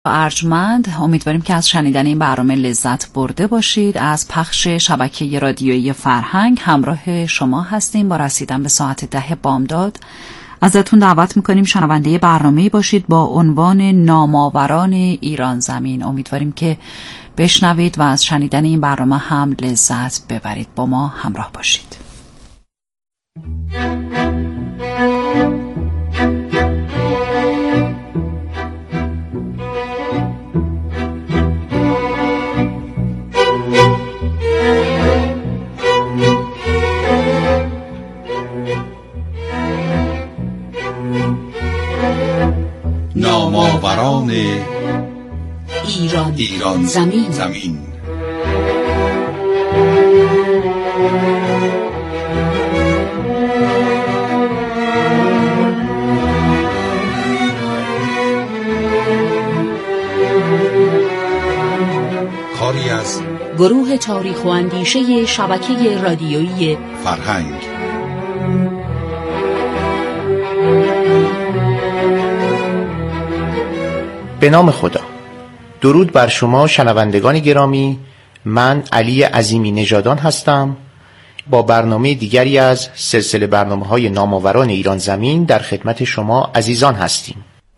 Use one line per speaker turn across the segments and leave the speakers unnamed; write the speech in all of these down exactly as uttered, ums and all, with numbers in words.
ارجمند، امیدواریم که از شنیدن این برنامه لذت برده باشید. از پخش شبکه رادیویی فرهنگ همراه شما هستیم با رسیدن به ساعت ده بامداد. ازتون دعوت میکنیم شنونده برنامه‌ای باشید با عنوان نامآوران ایران زمین. امیدواریم که بشنوید و از شنیدن این برنامه هم لذت ببرید. با ما همراه باشید.
نامآوران
ایران,
ایران
زمین,
زمین. کاری از
گروه تاریخ و اندیشه شبکه رادیویی
فرهنگ.
به نام خدا. درود بر شما شنوندگان گرامی. من علی عظیمی نژادان هستم. با برنامه دیگری از سلسله برنامه‌های نامآوران ایران زمین در خدمت شما عزیزان هستیم.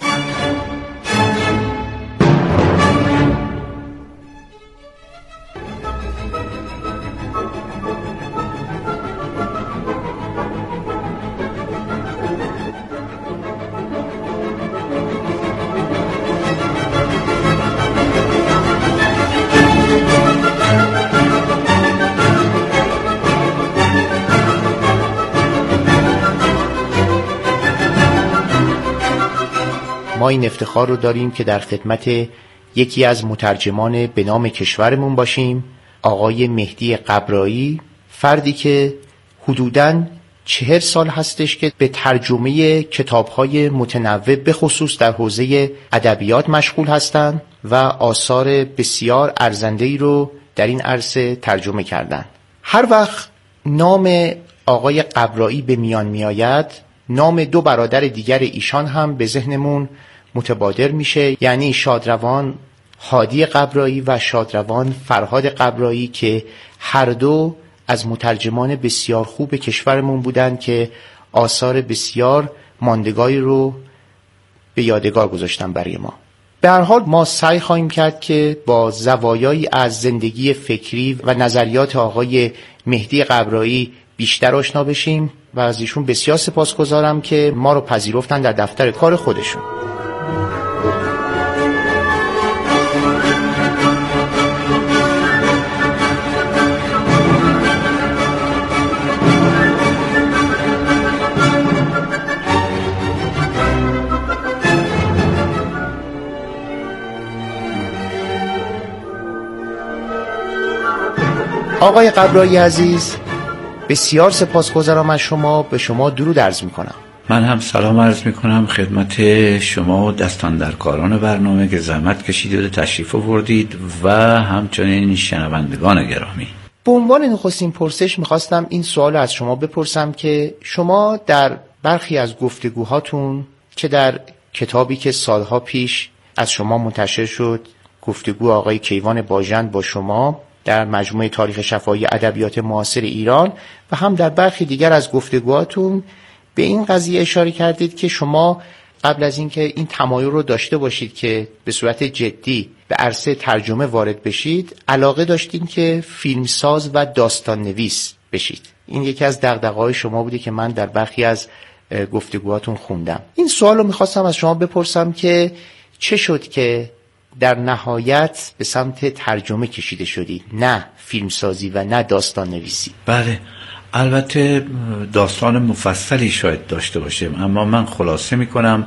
ما این افتخار رو داریم که در خدمت یکی از مترجمان به نام کشورمون باشیم، آقای مهدی قبرایی، فردی که حدوداً چهل سال هستش که به ترجمه کتاب‌های متنوع به خصوص در حوزه ادبیات مشغول هستند و آثار بسیار ارزنده‌ای رو در این عرصه ترجمه کردند. هر وقت نام آقای قبرایی به میان میآید، نام دو برادر دیگر ایشان هم به ذهنمون متبادر میشه، یعنی شادروان هادی قبرایی و شادروان فرهاد قبرایی که هر دو از مترجمان بسیار خوب کشورمون بودند که آثار بسیار ماندگاری رو به یادگار گذاشتن برای ما. به هر حال ما سعی خواهیم کرد که با زوایایی از زندگی فکری و نظریات آقای مهدی قبرایی بیشتر آشنا بشیم و از ایشون بسیار سپاسگزارم که ما رو پذیرفتن در دفتر کار خودشون. آقای قبرایی عزیز، بسیار سپاسگزارم از شما. به شما درود عرض میکنم.
من هم سلام عرض میکنم خدمت شما و دستان در کاران برنامه که زحمت کشیدید و تشریف آوردید و همچنین شنوندگان گرامی.
به عنوان نخستین پرسش میخواستم این سوال از شما بپرسم که شما در برخی از گفتگوهاتون، چه در کتابی که سالها پیش از شما منتشر شد، گفتگو آقای کیوان باژند با شما در مجموعه تاریخ شفاهی ادبیات معاصر ایران، و هم در برخی دیگر از گفتگوهاتون به این قضیه اشاره کردید که شما قبل از اینکه این تمایل رو داشته باشید که به صورت جدی به عرصه ترجمه وارد بشید، علاقه داشتین که فیلمساز و داستان نویس بشید. این یکی از دغدغه‌های شما بوده که من در برخی از گفتگوهاتون خوندم. این سوال رو میخواستم از شما بپرسم که چه شد که در نهایت به سمت ترجمه کشیده شدید، نه فیلمسازی و نه داستان نویسی؟
بله، البته داستان مفصلی شاید داشته باشیم، اما من خلاصه میکنم.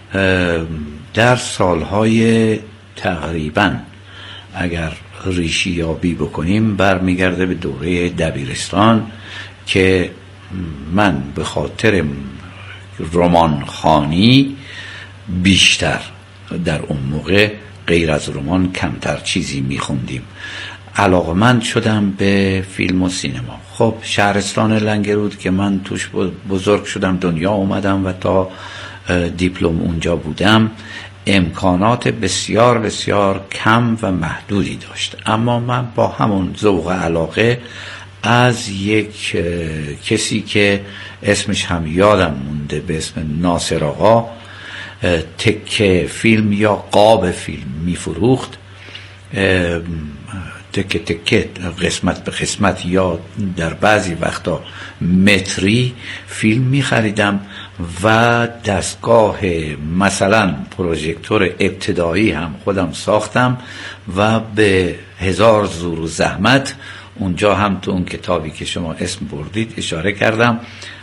در سالهای تقریبا اگر ریشی یابی بکنیم برمیگرده به دوره دبیرستان که من به خاطر رمان خوانی بیشتر، در اون موقع غیر از رمان کمتر چیزی میخوندیم، علاقمند شدم به فیلم و سینما. خب شهرستان لنگرود که من توش بزرگ شدم، دنیا اومدم و تا دیپلم اونجا بودم، امکانات بسیار بسیار کم و محدودی داشت. اما من با همون ذوق علاقه از یک کسی که اسمش هم یادم مونده به اسم ناصر آقا تکه فیلم یا قاب فیلم میفروخت، تکه تکه قسمت به قسمت یا در بعضی وقتا متری فیلم می خریدم و دستگاه مثلا پروژکتور ابتدایی هم خودم ساختم و به هزار زور و زحمت اونجا هم تو اون کتابی که شما اسم بردید اشاره کردم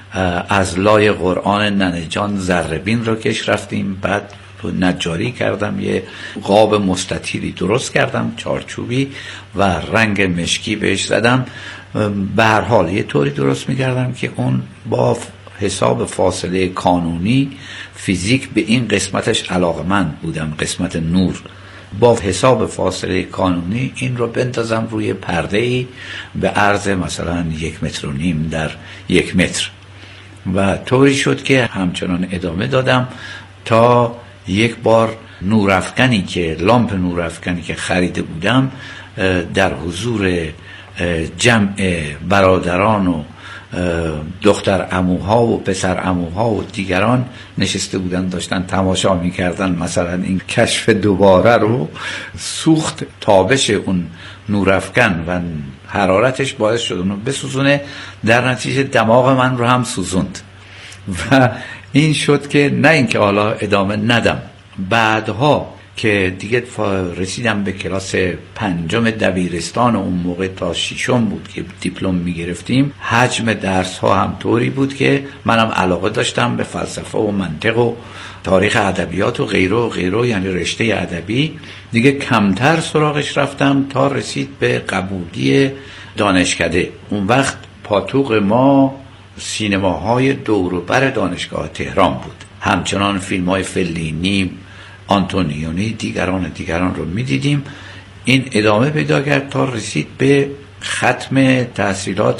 از لای قرآن ننه جان ذره‌بین رو کش رفتیم، بعد نجاری کردم، یه قاب مستطیلی درست کردم چارچوبی و رنگ مشکی بهش زدم. به هر حال یه طوری درست می‌کردم که اون با حساب فاصله قانونی فیزیک به این قسمتش علاقه‌مند بودم، قسمت نور، با حساب فاصله قانونی این رو بندازم روی پرده‌ای به عرض مثلا یک متر و نیم در یک متر و طوری شد که همچنان ادامه دادم تا یک بار نورافکنی که لامپ نورافکنی که خریده بودم در حضور جمع برادران و دختر عموها و پسر عموها و دیگران نشسته بودن داشتن تماشا میکردن مثلا این کشف دوباره رو، سوخت تابش اون نورافکن و حرارتش باعث شد اونو بسوزونه، در نتیجه دماغ من رو هم سوزوند و این شد که نه اینکه حالا ادامه ندم. بعدها که دیگه رسیدم به کلاس پنجم دبیرستان و اون موقع تا ششم بود که دیپلم میگرفتیم، حجم درس ها هم طوری بود که منم علاقه داشتم به فلسفه و منطق و تاریخ ادبیات و غیره و غیره، یعنی رشته ادبی. دیگه کمتر سراغش رفتم تا رسید به قبولی دانشکده. اون وقت پاتوق ما سینماهای دور و بر دانشگاه تهران بود، همچنان فیلم های فلینی، آنتونیونی، دیگران دیگران رو می دیدیم. این ادامه پیدا کرد تا رسید به ختم تحصیلات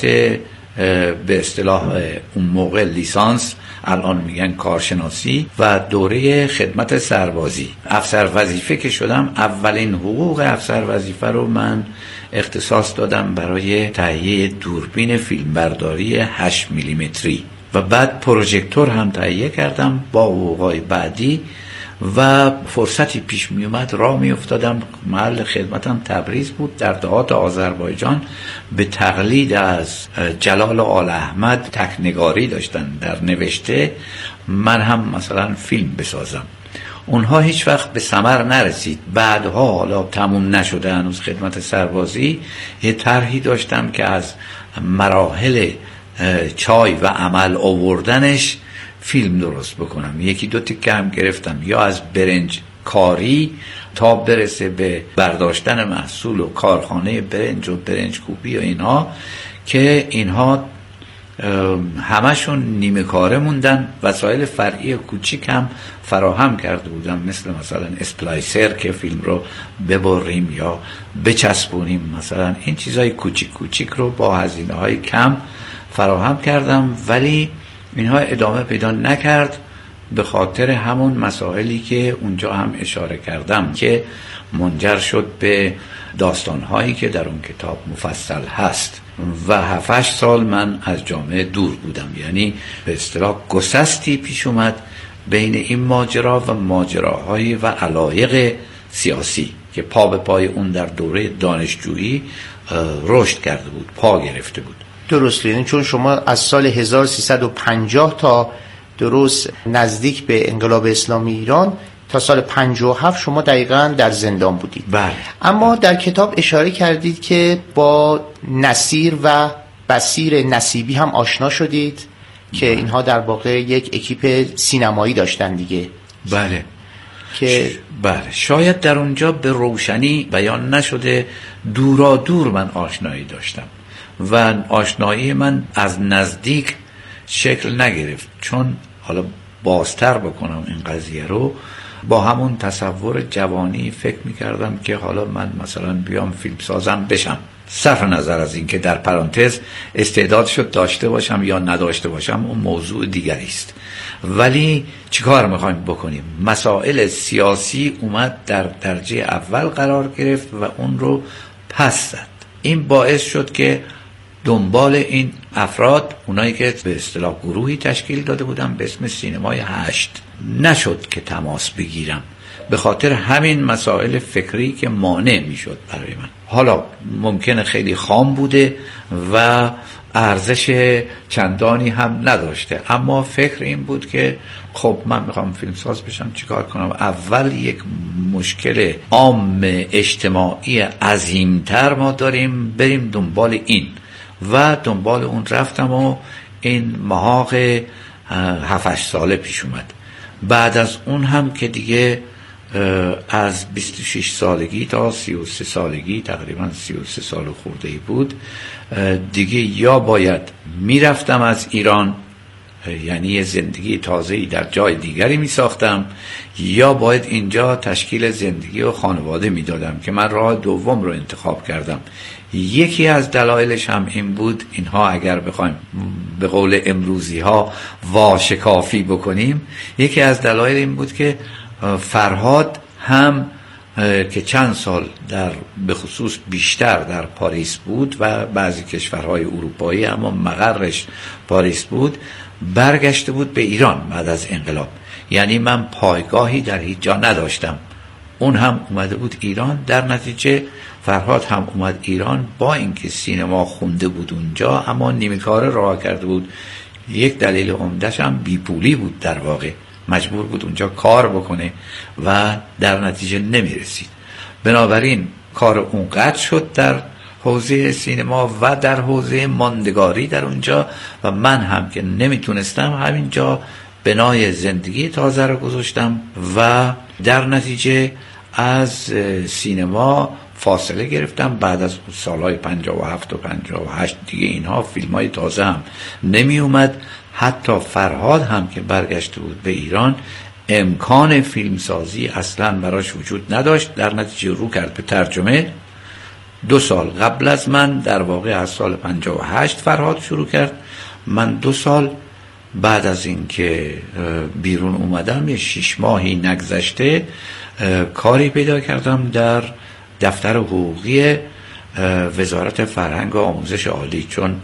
به اصطلاح اون موقع لیسانس، الان میگن کارشناسی، و دوره خدمت سربازی. افسر وظیفه که شدم، اولین حقوق افسر وظیفه رو من اختصاص دادم برای تهیه دوربین فیلمبرداری هشت میلیمتری و بعد پروژکتور هم تهیه کردم با حقوقای بعدی و فرصتی پیش می اومد راه می افتادم. محل خدمتم تبریز بود در دهات آذربایجان. به تقلید از جلال آل احمد تکنگاری داشتن در نوشته، من هم مثلا فیلم بسازم. اونها هیچ وقت به ثمر نرسید. بعدها حالا تموم نشده هنوز خدمت سربازی، یه طرحی داشتم که از مراحل چای و عمل آوردنش فیلم درست بکنم. یکی دو تیکه هم گرفتم، یا از برنج کاری تا برسه به برداشتن محصول و کارخانه برنج و برنج کوبی و اینها، که اینها همشون نیمه کاره موندن. وسایل فرعی کوچیک هم فراهم کرده بودم، مثل مثلا اسپلایسر که فیلم رو ببریم یا بچسبونیم، مثلا این چیزای کوچیک کوچیک رو با هزینه های کم فراهم کردم، ولی اینها ادامه پیدا نکرد به خاطر همون مسائلی که اونجا هم اشاره کردم که منجر شد به داستانهایی که در اون کتاب مفصل هست. و هفت هشت سال من از جامعه دور بودم، یعنی به اصطلاح گسستی پیش اومد بین این ماجرا و ماجراهای و علایق سیاسی که پا به پای اون در دوره دانشجویی رشد کرده بود، پا گرفته بود.
درست، یعنی چون شما از سال هزار و سیصد و پنجاه تا درست نزدیک به انقلاب اسلامی ایران تا سال پنجاه و هفت شما دقیقاً در زندان بودید.
بله.
اما در کتاب اشاره کردید که با نصیر و بصیر نصیبی هم آشنا شدید که بله. اینها در واقع یک اکیپ سینمایی داشتن دیگه.
بله.
که
بله، شاید در اونجا به روشنی بیان نشده، دورا دور من آشنایی داشتم و آشنایی من از نزدیک شکل نگرفت، چون حالا بازتر بکنم این قضیه رو، با همون تصور جوانی فکر میکردم که حالا من مثلا بیام فیلم سازم بشم، صرف نظر از این که در پرانتز استعدادشو داشته باشم یا نداشته باشم اون موضوع دیگری است. ولی چیکار میخوایم بکنیم؟ مسائل سیاسی اومد در درجه اول قرار گرفت و اون رو پس زد. این باعث شد که دنبال این افراد، اونایی که به اصطلاح گروهی تشکیل داده بودم به اسم سینمای هشت، نشد که تماس بگیرم به خاطر همین مسائل فکری که مانع میشد برای من. حالا ممکنه خیلی خام بوده و ارزش چندانی هم نداشته، اما فکر این بود که خب من میخوام فیلمساز بشم، چیکار کنم؟ اول یک مشکل عام اجتماعی عظیمتر ما داریم، بریم دنبال این. و دنبال اون رفتم و این محاق هفت ساله پیش اومد. بعد از اون هم که دیگه از بیست و شش سالگی تا سی و سه سالگی، تقریبا سی و سه سال خورده‌ای بود، دیگه یا باید میرفتم از ایران، یعنی یه زندگی تازه‌ای در جای دیگری می ساختم، یا باید اینجا تشکیل زندگی و خانواده می دادم که من راه دوم رو انتخاب کردم. یکی از دلایلش هم این بود، اینها اگر بخوایم به قول امروزی ها واشکافی بکنیم، یکی از دلایل این بود که فرهاد هم که چند سال در به خصوص بیشتر در پاریس بود و بعضی کشورهای اروپایی اما مقرش پاریس بود، برگشته بود به ایران بعد از انقلاب. یعنی من پایگاهی در هیچ جا نداشتم، اون هم اومده بود ایران. در نتیجه فرهاد هم اومد ایران، با اینکه سینما خونده بود اونجا اما نیمه کاره راه کرده بود. یک دلیل عمده‌اش هم بیپولی بود، در واقع مجبور بود اونجا کار بکنه و در نتیجه نمیرسید. بنابراین کار اون قطع شد در حوزه سینما و در حوزه ماندگاری در اونجا، و من هم که نمیتونستم همینجا بنای زندگی تازه رو گذاشتم و در نتیجه از سینما فاصله گرفتم. بعد از سالهای پنجاه و هفت و پنجاه و هشت دیگه اینها فیلم‌های تازه هم نمی اومد. حتی فرهاد هم که برگشته بود به ایران امکان فیلمسازی اصلا براش وجود نداشت، در نتیجه رو کرد به ترجمه. دو سال قبل از من، در واقع از سال پنجاه و هشت فرهاد شروع کرد. من دو سال بعد از این که بیرون اومدم، یه شش ماهی نگذشته، کاری پیدا کردم در دفتر حقوقی وزارت فرهنگ و آموزش عالی، چون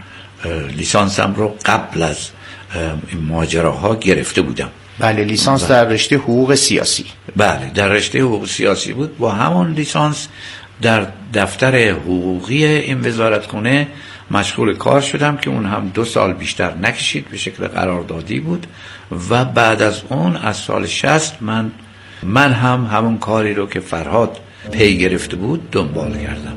لیسانسم رو قبل از این ماجراها گرفته بودم.
بله، لیسانس در رشته حقوق سیاسی.
بله، در رشته حقوق سیاسی بود. با همون لیسانس در دفتر حقوقی این وزارتخونه مشغول کار شدم که اون هم دو سال بیشتر نکشید، به شکل قراردادی بود. و بعد از اون از سال شصت من من هم همون کاری رو که فرهاد پی گرفته بود دنبال کردم.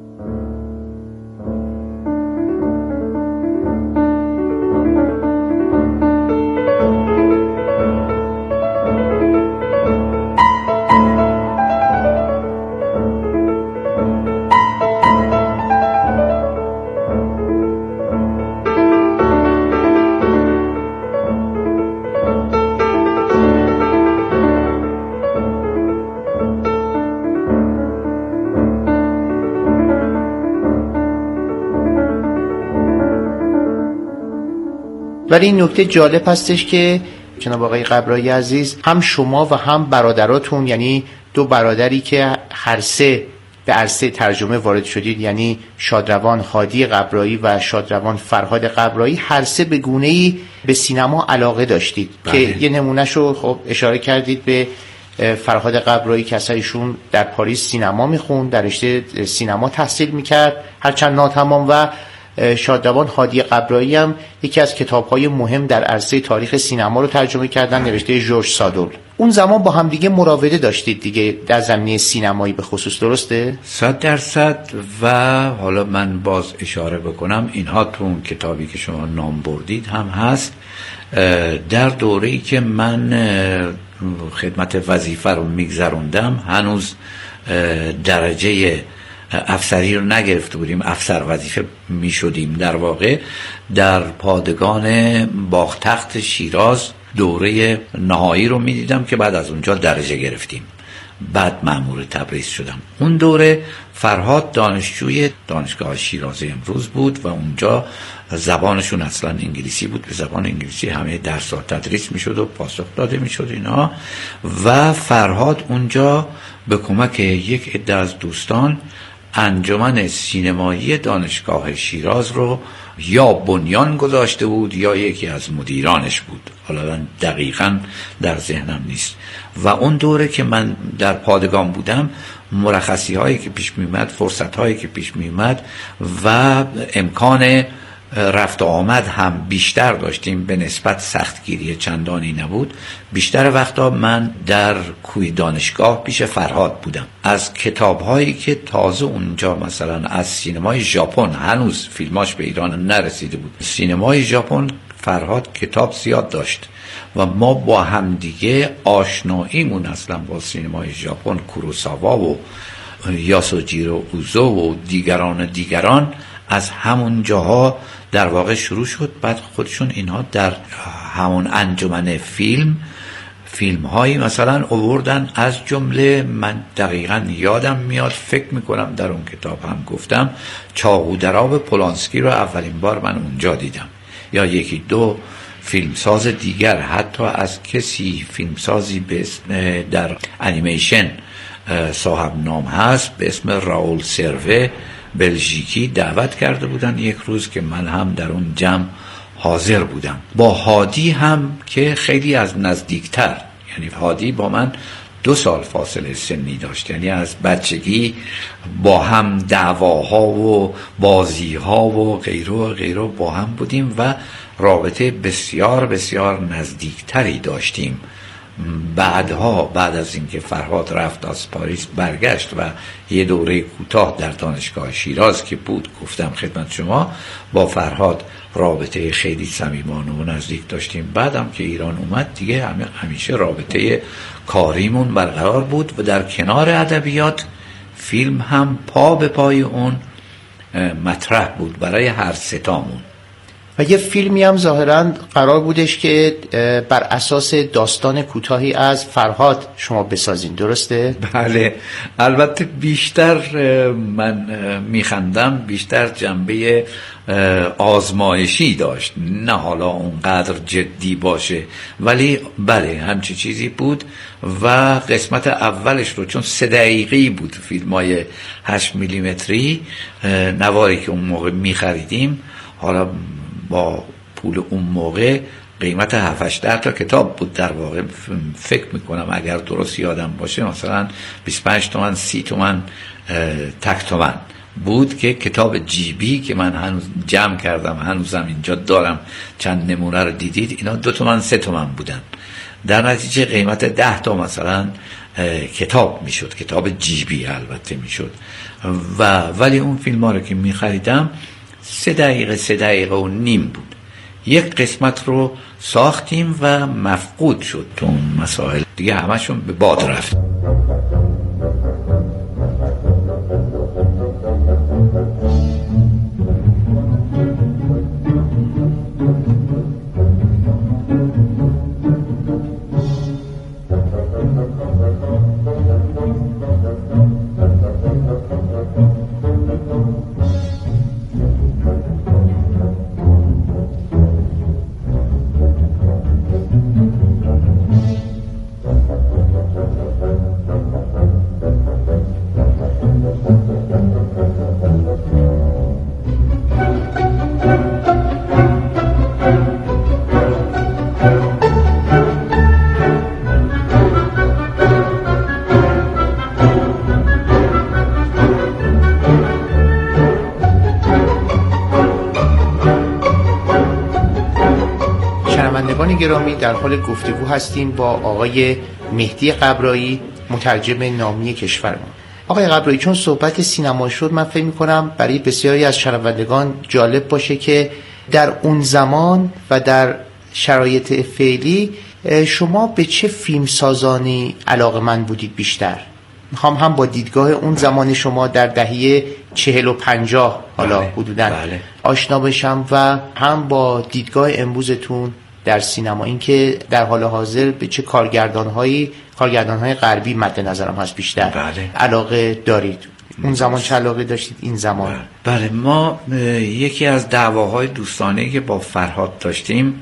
ولی این نکته جالب هستش که جناب آقای قبرایی عزیز، هم شما و هم برادراتون، یعنی دو برادری که هر سه به عرصه ترجمه وارد شدید، یعنی شادروان هادی قبرایی و شادروان فرهاد قبرایی، هر سه به گونه‌ای به سینما علاقه داشتید. بله. که یه نمونهشو خب اشاره کردید به فرهاد قبرایی که اصلا ایشون در پاریس سینما میخوند، در رشته سینما تحصیل میکرد هرچند ناتمام، و شادروان هادی قبرایی هم یکی از کتاب‌های مهم در عرصه تاریخ سینما رو ترجمه کردن، نوشته ژورژ سادول. اون زمان با هم دیگه مراوده داشتید دیگه در زمینه سینمایی به خصوص، درسته؟
صد درصد. و حالا من باز اشاره بکنم، اینها تو اون کتابی که شما نام بردید هم هست. در دوره‌ای که من خدمت وظیفه رو میگذروندم هنوز درجه افسری رو نگرفته بودیم، افسر وظیفه می شدیم. در واقع در پادگان باغتخت شیراز دوره نهایی رو میدیدم که بعد از اونجا درجه گرفتیم، بعد مأمور تبریز شدم. اون دوره فرهاد دانشجوی دانشگاه شیراز امروز بود و اونجا زبانشون اصلا انگلیسی بود، به زبان انگلیسی همه درس‌ها تدریس میشد و پاسخ داده میشد اینا. و فرهاد اونجا به کمک یک عده از دوستان انجمن سینمایی دانشگاه شیراز رو یا بنیان گذاشته بود یا یکی از مدیرانش بود، حالا دقیقاً در ذهنم نیست. و اون دوره که من در پادگان بودم، مرخصی هایی که پیش میمد، فرصت هایی که پیش میمد و امکان رفت و آمد هم بیشتر داشتیم، به نسبت سختگیری چندانی نبود. بیشتر وقتا من در کوی دانشگاه پیش فرهاد بودم. از کتاب هایی که تازه اونجا مثلا از سینمای ژاپن، هنوز فیلماش به ایران نرسیده بود، سینمای ژاپن فرهاد کتاب زیاد داشت و ما با همدیگه آشناییمون اصلا با سینمای ژاپن، کوروساوا و یاسوجیرو اوزو و دیگران دیگران از همون جاها در واقع شروع شد. بعد خودشون اینها در همون انجمن فیلم فیلم هایی مثلا آوردن، از جمله من دقیقاً یادم میاد، فکر میکنم در اون کتاب هم گفتم، چاقو در آب پولانسکی رو اولین بار من اونجا دیدم. یا یکی دو فیلمساز دیگر، حتی از کسی فیلمسازی به اسم در انیمیشن صاحب نام هست به اسم راول سروه، بلژیکی، دعوت کرده بودن یک روز که من هم در اون جمع حاضر بودم. با هادی هم که خیلی از نزدیکتر، یعنی هادی با من دو سال فاصله سنی داشت، یعنی از بچگی با هم دعواها و بازیها و غیره و غیره با هم بودیم و رابطه بسیار بسیار نزدیکتری داشتیم. بعدها بعد از اینکه فرهاد رفت از پاریس برگشت و یه دوره کوتاه در دانشگاه شیراز که بود، گفتم خدمت شما، با فرهاد رابطه خیلی صمیمانه و نزدیک داشتیم. بعدم که ایران اومد دیگه همیشه رابطه کاریمون برقرار بود و در کنار ادبیات فیلم هم پا به پای اون مطرح بود برای هر ستامون.
و یه فیلمی هم ظاهراً قرار بودش که بر اساس داستان کوتاهی از فرهاد شما بسازین، درسته؟
بله، البته بیشتر من میخندم، بیشتر جنبه آزمایشی داشت، نه حالا اونقدر جدی باشه، ولی بله همچی چیزی بود. و قسمت اولش رو چون سه دقیقی بود، فیلمای هشت میلیمتری نواری که اون موقع میخریدیم، حالا با پول اون موقع قیمت هفت هشت تا کتاب بود در واقع، فکر میکنم اگر درست یادم باشه مثلا بیست و پنج تومن سی تومن تک تومن بود که کتاب جیبی که من هنوز جمع کردم، هنوزم اینجا دارم، چند نمونه رو دیدید، اینا دو تومن سه تومن بودن. در نتیجه قیمت ده تا مثلا کتاب میشد، کتاب جیبی البته میشد. و ولی اون فیلم ها رو که میخریدم سه دقیقه سه دقیقه و نیم بود. یک قسمت رو ساختیم و مفقود شد تو اون مسائل دیگه، همشون به باد رفت.
گرامی، در حال گفتگو هستیم با آقای مهدی قبرایی، مترجم نامی کشورمان. آقای قبرایی، چون صحبت سینما شد، من فکر می‌کنم برای بسیاری از شنوندگان جالب باشه که در اون زمان و در شرایط فعلی شما به چه فیلمسازانی علاقه‌مند بودید بیشتر؟ میخوام هم با دیدگاه اون زمان شما در دهه چهل و پنجاه حالا
بله،
حدوداً
بله.
آشنا بشم و هم با دیدگاه امروزتون در سینما، این که در حال حاضر به چه کارگردان‌هایی کارگردان‌های غربی مد نظرم هست بیشتر
بله.
علاقه دارید؟ اون زمان چه علاقه داشتید این زمان؟
بله, بله. ما یکی از دعواهای دوستانه‌ای که با فرهاد داشتیم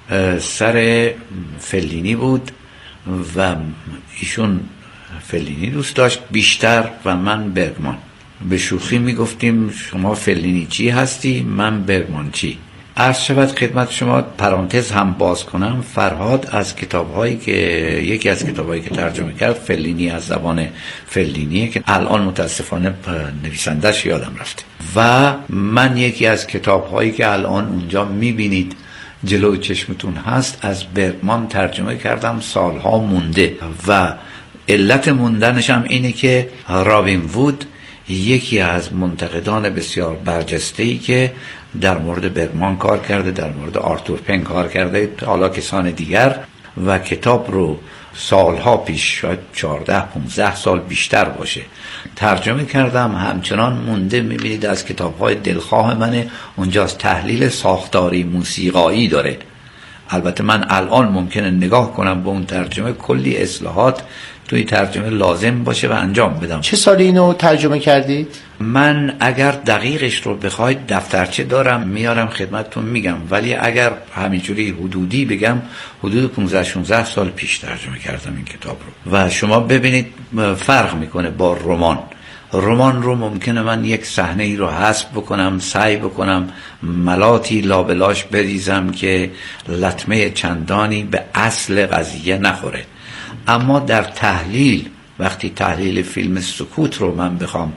سر فلینی بود و ایشون فلینی دوست داشت بیشتر و من برگمان. به شوخی میگفتیم شما فلینی چی هستی، من برگمان چی. عرض شود خدمت شما، پرانتز هم باز کنم، فرهاد از کتاب‌هایی که یکی از کتاب‌هایی که ترجمه کرد فلینی از زبان فلینیه که الان متاسفانه نویسنده‌اش یادم رفته، و من یکی از کتاب‌هایی که الان اونجا می‌بینید جلو چشمتون هست از برگمان ترجمه کردم، سالها مونده، و علت موندنش هم اینه که رابین وود یکی از منتقدان بسیار برجسته‌ای که در مورد برگمان کار کرده، در مورد آرتور پن کار کرده، حالا کسان دیگر، و کتاب رو سالها پیش، شاید چهارده پانزده سال بیشتر باشه، ترجمه کردم، همچنان مونده. میبینید از کتاب‌های دلخواه منه، اونجا از تحلیل ساختاری موسیقایی داره. البته من الان ممکنه نگاه کنم به اون ترجمه کلی اصلاحات توی ترجمه لازم باشه و انجام بدم.
چه سالی اینو ترجمه کردید؟
من اگر دقیقش رو بخواید دفترچه دارم میارم خدمتتون میگم، ولی اگر همینجوری حدودی بگم حدود پانزده شانزده سال پیش ترجمه کردم این کتاب رو. و شما ببینید فرق میکنه با رمان. رمان رو ممکنه من یک صحنه ای رو حذف بکنم، سعی بکنم ملاتی لابلاش بریزم که لطمه چندانی به اصل قضیه نخوره، اما در تحلیل، وقتی تحلیل فیلم سکوت رو من بخوام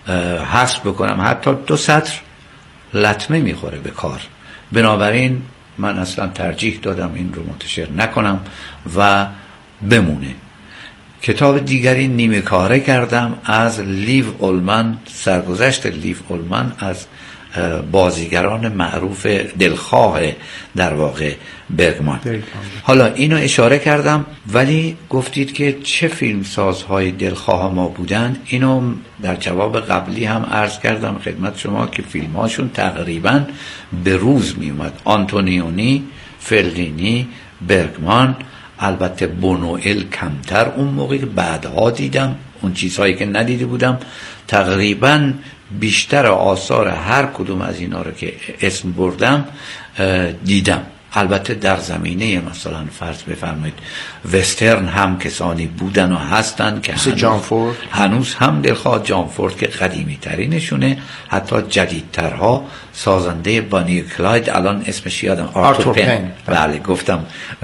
حذف بکنم، حتی دو سطر لطمه میخوره به کار. بنابراین من اصلا ترجیح دادم این رو منتشر نکنم و بمونه. کتاب دیگری نیمه کاره کردم از لیو اولمن، سرگذشت لیو اولمن از بازیگران معروف دلخواه در واقع برگمان. حالا اینو اشاره کردم، ولی گفتید که چه فیلمسازهای دلخواه ما بودند. اینو در جواب قبلی هم عرض کردم خدمت شما که فیلمهاشون تقریبا به روز می اومد. آنتونیونی، فلینی، برگمان، البته بونوئل کمتر اون موقع که بعدها دیدم، اون چیزهایی که ندیده بودم. تقریبا بیشتر آثار هر کدوم از اینا رو که اسم بردم دیدم. البته در زمینه مثلا فرض بفرمایید وسترن هم کسانی بودن و هستن که
مثل جان فورد،
هنوز هم دلخواه جان فورد که قدیمی ترینشونه، حتی جدیدترها سازنده بانی کلاید، الان اسمش یادم، آرتور پن. بله گفتم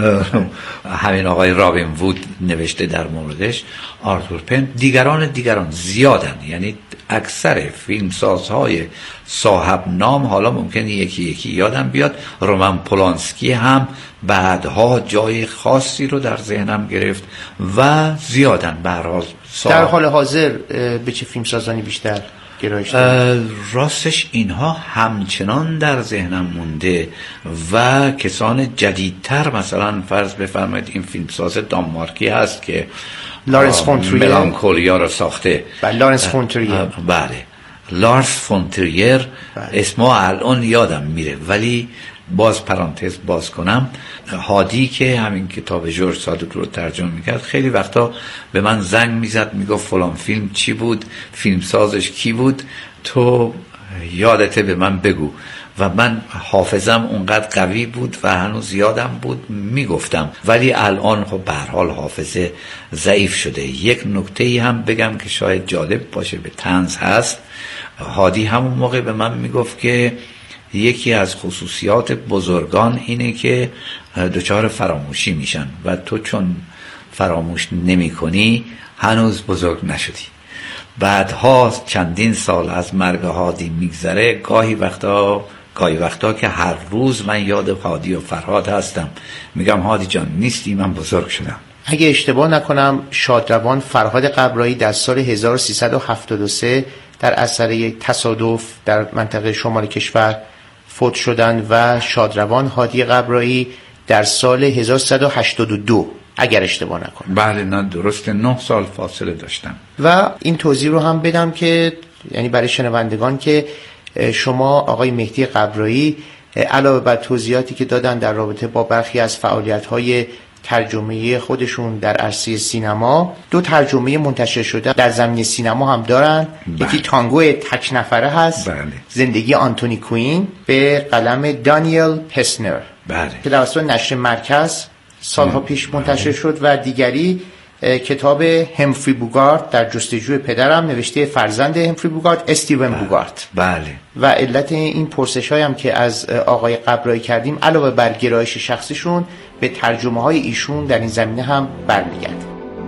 همین آقای رابین وود نوشته در موردش، آرتور پن. دیگران دیگران زیادن، یعنی اکثر فیلمسازهای صاحب نام، حالا ممکنه یکی یکی یادم بیاد، رومن پولانسکی هم بعدها جای خاصی رو در ذهنم گرفت و زیادن. به هر حال
در حال حاضر به چه فیلمسازانی بیشتر گرایش دارید؟
راستش اینها همچنان در ذهنم مونده و کسان جدیدتر، مثلا فرض بفرمایید این فیلمساز دانمارکی هست که
لارنس فون تریر
ملانکولیا رو ساخته.
بله لارنس فون تریر.
بله لارس فون تریر، اسمها الان یادم میره، ولی باز پرانتز باز کنم، هادی که همین کتاب جورج صادق رو ترجمه میکرد خیلی وقتا به من زنگ میزد میگفت فلان فیلم چی بود، فیلمسازش کی بود، تو یادته به من بگو. و من حافظم اونقدر قوی بود و هنوز یادم بود میگفتم، ولی الان خب به هر حال حافظه ضعیف شده. یک نکته‌ای هم بگم که شاید جالب باشه، به طنز هست. هادی همون موقع به من میگفت که یکی از خصوصیات بزرگان اینه که دچار فراموشی میشن و تو چون فراموش نمی کنی هنوز بزرگ نشدی. بعدها چندین سال از مرگ هادی میگذره، گاهی وقتا گاهی وقتا که هر روز من یاد هادی و فرهاد هستم، میگم هادی جان نیستی، من بزرگ شدم.
اگه اشتباه نکنم شادروان فرهاد قبرایی در سال هزار و سیصد و هفتاد و سه در اثر یک تصادف در منطقه شمال کشور فوت شدند و شادروان هادی قبرایی در سال هزار و سیصد و هشتاد و دو اگر اشتباه نکنم.
بله نه درسته، نه سال فاصله داشتم.
و این توضیح رو هم بدم که یعنی برای شنوندگان که شما آقای مهدی قبرایی علاوه بر توضیحاتی که دادن در رابطه با برخی از فعالیت‌های ترجمه خودشون در عرصه سینما، دو ترجمه منتشر شده در زمینه سینما هم دارن. بله. یکی تانگو تک نفره هست، بله. زندگی آنتونی کوین به قلم دانیل پسنر، بله. که توسط نشر مرکز سالها پیش منتشر بله. شد، و دیگری کتاب همفری بوگارت در جستجوی پدرم نوشته فرزند همفری بوگارت استیون بله. بوگارت. بله. و علت این پرسش‌هایی هم که از آقای قبرایی کردیم علاوه بر گرایش شخصیشون به ترجمه های ایشون در این زمینه هم برمیگرده.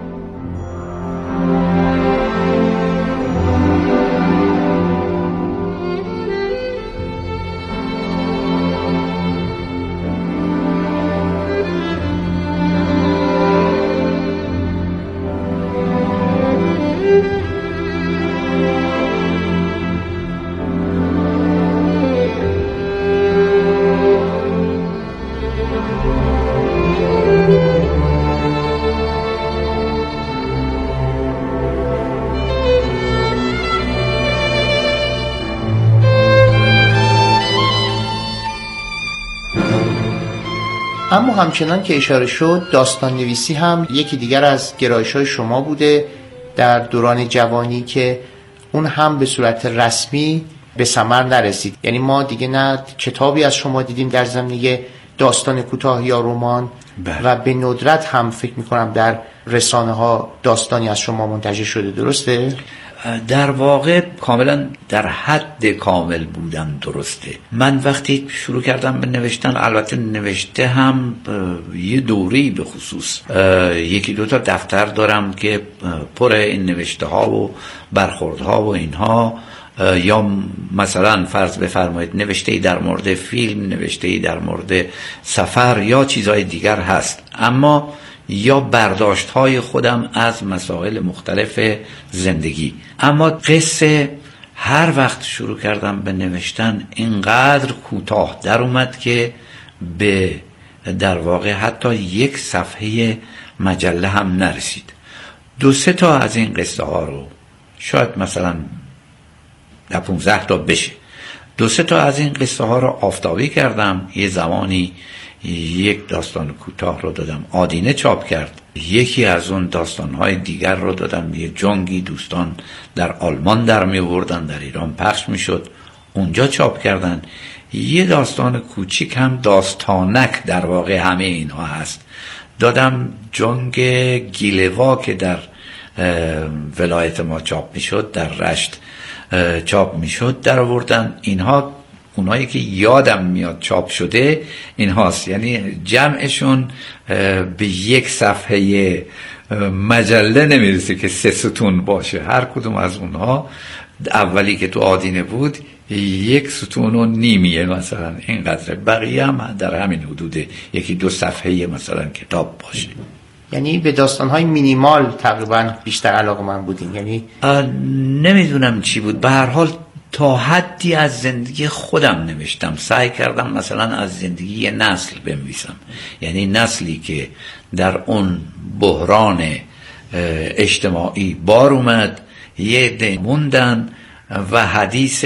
اما همچنان که اشاره شد، داستان نویسی هم یکی دیگر از گرایش‌های شما بوده در دوران جوانی که اون هم به صورت رسمی به ثمر نرسید. یعنی ما دیگه نه کتابی از شما دیدیم در زمینه داستان کوتاه یا رمان بله. و به ندرت هم فکر می‌کنم در رسانه‌ها داستانی از شما منتشر شده، درسته؟
در واقع کاملا در حد کامل بودم، درسته. من وقتی شروع کردم به نوشتن، البته نوشته هم یه دوره‌ای به خصوص یکی دو تا دفتر دارم که پر این نوشته ها و برخورد ها و اینها، یا مثلا فرض بفرمایید نوشته‌ای در مورد فیلم، نوشته‌ای در مورد سفر یا چیزهای دیگر هست، اما یا برداشت های خودم از مسائل مختلف زندگی. اما قصه هر وقت شروع کردم به نوشتن اینقدر کوتاه در اومد که به در واقع حتی یک صفحه مجله هم نرسید. دو سه تا از این قصه ها رو شاید مثلا در پونزده تا بشه، دو سه تا از این قصه ها رو آفتابی کردم. یه زمانی یک داستان کوتاه رو دادم آدینه چاپ کرد، یکی از اون داستان‌های دیگر رو دادم یه جنگی دوستان در آلمان در می‌آوردن، در ایران پخش می‌شد، اونجا چاپ کردن. یه داستان کوچیک هم داستانک در واقع همه اینها هست، دادم جنگ گیلوا که در ولایت ما چاپ می‌شد، در رشت چاپ می‌شد، در آوردن. اینها اونایی که یادم میاد چاپ شده این هاست، یعنی جمعشون به یک صفحه مجله نمیرسه که سه ستون باشه. هر کدوم از اونها اولی که تو آدینه بود یک ستون و نیمیه مثلا اینقدر، بقیه هم در همین حدوده، یکی دو صفحه مثلا کتاب باشه.
یعنی به داستان‌های مینیمال تقریبا بیشتر علاقه من بودین؟ یعنی
نمیدونم چی بود، به هر حال تا حدی از زندگی خودم نوشتم. سعی کردم مثلا از زندگی نسل بنویسم، یعنی نسلی که در اون بحران اجتماعی بار اومد، یه عده موندن و حدیث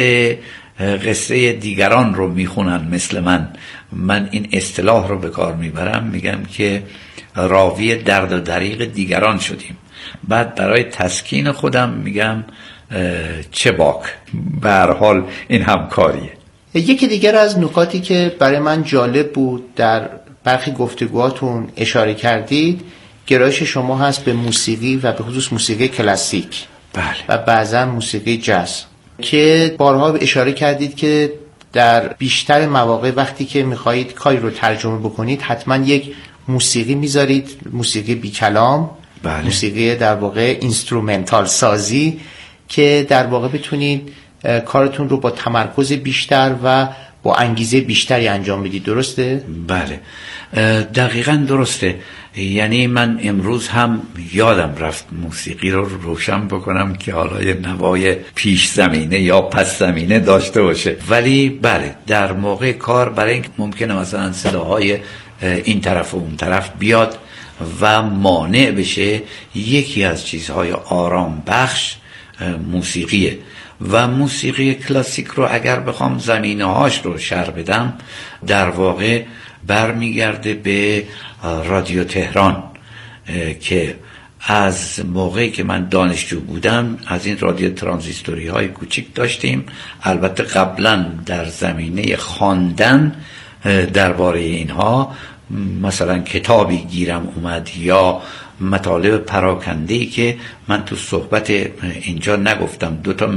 قصه دیگران رو میخونن مثل من. من این اصطلاح رو به کار میبرم، میگم که راوی درد و دریغ دیگران شدیم. بعد برای تسکین خودم میگم چه باک. به هر حال این همکاریه.
یکی دیگر از نکاتی که برای من جالب بود در برخی گفتگوهاتون اشاره کردید، گرایش شما هست به موسیقی و به خصوص موسیقی کلاسیک
بله.
و بعضا موسیقی جاز، که بارها اشاره کردید که در بیشتر مواقع وقتی که میخواهید کاری رو ترجمه بکنید حتما یک موسیقی میذارید، موسیقی بی کلام بله. موسیقی در واقع اینسترومنتال سازی، که در واقع بتونید کارتون رو با تمرکز بیشتر و با انگیزه بیشتری انجام بدید، درسته؟
بله دقیقاً درسته. یعنی من امروز هم یادم رفت موسیقی رو روشن بکنم که حالا یه نوای پیش زمینه یا پس زمینه داشته باشه، ولی بله در موقع کار برای اینکه ممکنه مثلا صداهای این طرف و اون طرف بیاد و مانع بشه، یکی از چیزهای آرام بخش موسیقیه و موسیقی کلاسیک رو اگر بخوام زمینه هاش رو شرح بدم در واقع برمیگرده به رادیو تهران که از موقعی که من دانشجو بودم از این رادیو ترانزیستوری های کوچیک داشتیم. البته قبلا در زمینه خواندن درباره اینها مثلا کتابی گیرم اومد یا مطالب پراکنده‌ای که من تو صحبت اینجا نگفتم. دو تا